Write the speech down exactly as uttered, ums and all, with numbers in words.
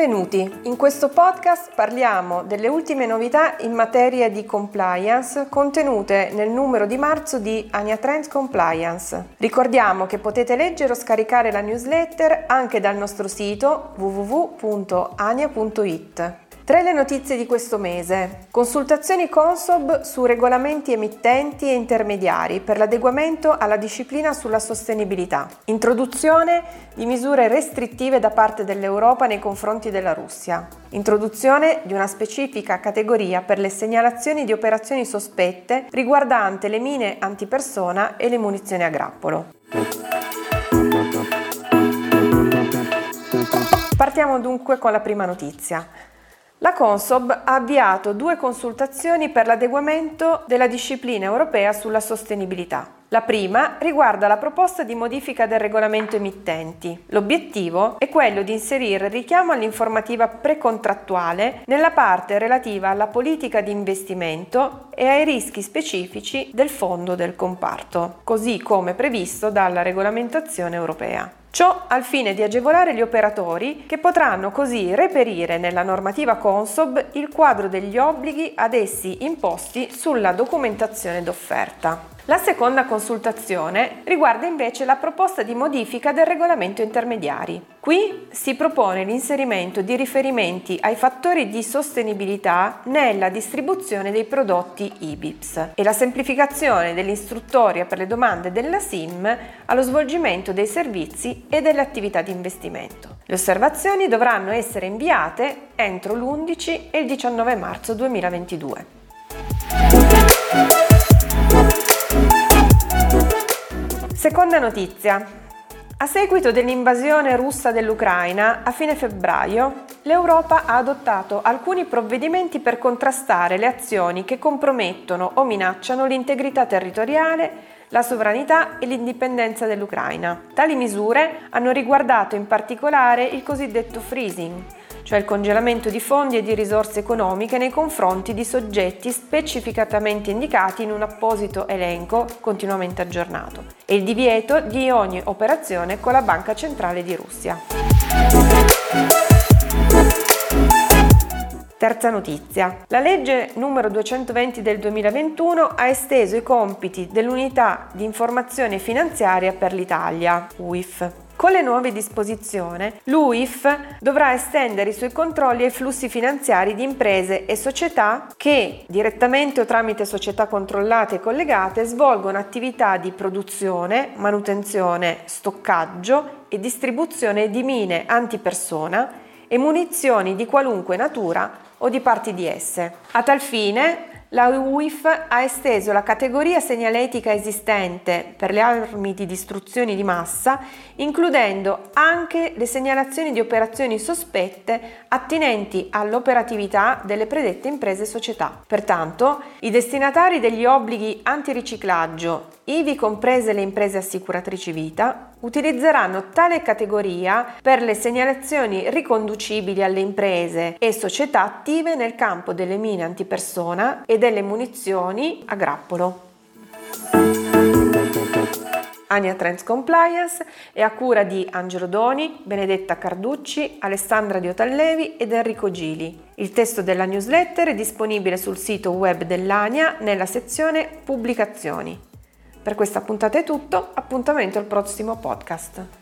Benvenuti! In questo podcast parliamo delle ultime novità in materia di compliance contenute nel numero di marzo di Ania Trends Compliance. Ricordiamo che potete leggere o scaricare la newsletter anche dal nostro sito w w w punto ania punto i t. Tre le notizie di questo mese. Consultazioni Consob su regolamenti emittenti e intermediari per l'adeguamento alla disciplina sulla sostenibilità. Introduzione di misure restrittive da parte dell'Europa nei confronti della Russia. Introduzione di una specifica categoria per le segnalazioni di operazioni sospette riguardante le mine antipersona e le munizioni a grappolo. Partiamo dunque con la prima notizia. La Consob ha avviato due consultazioni per l'adeguamento della disciplina europea sulla sostenibilità. La prima riguarda la proposta di modifica del regolamento emittenti. L'obiettivo è quello di inserire il richiamo all'informativa precontrattuale nella parte relativa alla politica di investimento e ai rischi specifici del fondo del comparto, così come previsto dalla regolamentazione europea. Ciò al fine di agevolare gli operatori che potranno così reperire nella normativa Consob il quadro degli obblighi ad essi imposti sulla documentazione d'offerta. La seconda consultazione riguarda invece la proposta di modifica del regolamento intermediari. Qui si propone l'inserimento di riferimenti ai fattori di sostenibilità nella distribuzione dei prodotti I B I P S e la semplificazione dell'istruttoria per le domande della S I M allo svolgimento dei servizi e delle attività di investimento. Le osservazioni dovranno essere inviate entro l'undici e il diciannove marzo duemilaventidue. Seconda notizia. A seguito dell'invasione russa dell'Ucraina, a fine febbraio, l'Europa ha adottato alcuni provvedimenti per contrastare le azioni che compromettono o minacciano l'integrità territoriale, la sovranità e l'indipendenza dell'Ucraina. Tali misure hanno riguardato in particolare il cosiddetto freezing, cioè il congelamento di fondi e di risorse economiche nei confronti di soggetti specificatamente indicati in un apposito elenco continuamente aggiornato, e il divieto di ogni operazione con la Banca Centrale di Russia. Terza notizia. La legge numero duecentoventi del duemilaventuno ha esteso i compiti dell'Unità di Informazione Finanziaria per l'Italia, U I F. Con le nuove disposizioni, l'U I F dovrà estendere i suoi controlli ai flussi finanziari di imprese e società che, direttamente o tramite società controllate e collegate, svolgono attività di produzione, manutenzione, stoccaggio e distribuzione di mine antipersona e munizioni di qualunque natura o di parti di esse. A tal fine, la U I F ha esteso la categoria segnaletica esistente per le armi di distruzione di massa, includendo anche le segnalazioni di operazioni sospette attinenti all'operatività delle predette imprese e società. Pertanto, i destinatari degli obblighi antiriciclaggio, ivi comprese le imprese assicuratrici vita, utilizzeranno tale categoria per le segnalazioni riconducibili alle imprese e società attive nel campo delle mine antipersona e delle munizioni a grappolo. Ania Trends Compliance è a cura di Angelo Doni, Benedetta Carducci, Alessandra Diotallevi ed Enrico Gili. Il testo della newsletter è disponibile sul sito web dell'Ania nella sezione Pubblicazioni. Per questa puntata è tutto, appuntamento al prossimo podcast.